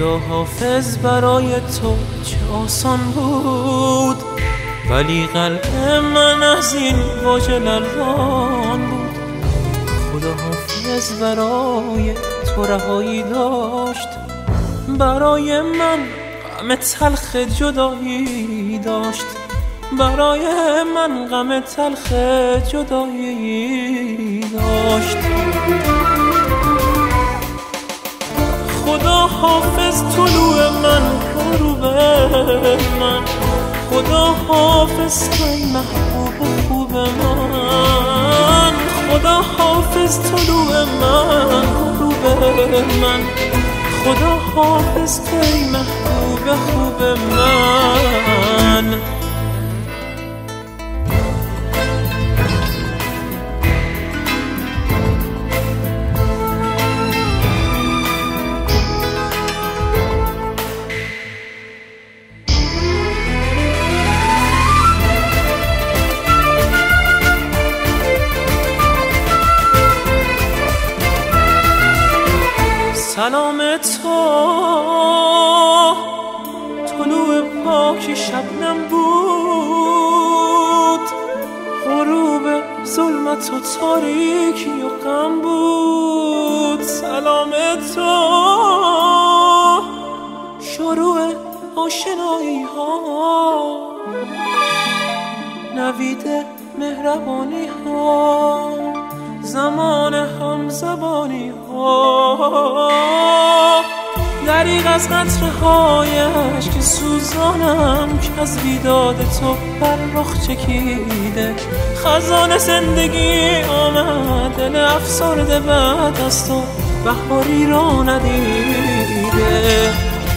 خدا حافظ برای تو چه آسان بود، ولی قلب من از این واژه لرزان بود. خدا حافظ برای تو رهایی داشت، برای من غم تلخ جدایی داشت، برای من غم تلخ جدایی داشت. خدا حافظ طلوع من غروب من، خدا حافظ توی محبوب خوب من، خدا حافظ طلوع من غروب من، خدا حافظ توی محبوب خوب من. سلام تو طلوع پاک شبنم بود، غروب ظلمت و تاریکی و غم بود. سلام تو شروع آشنایی ها، نوید مهربانی ها، زمان هم زبانی ها، دریغ از قطره هایش که سوزانم که از بیداد تو بر رخ چکیده. خزان زندگی آمد، دل افسرده بعد از تو بهاری را ندیده.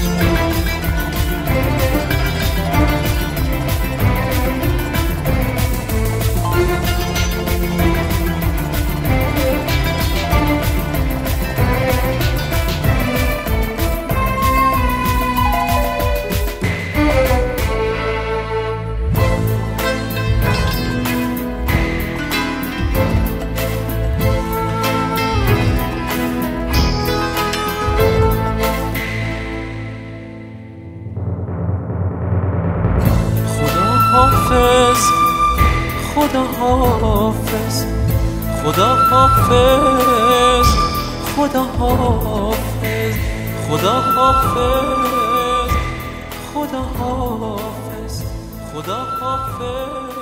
خدا حافظ، خدا حافظ، خدا حافظ، خدا حافظ، خدا حافظ، خدا حافظ.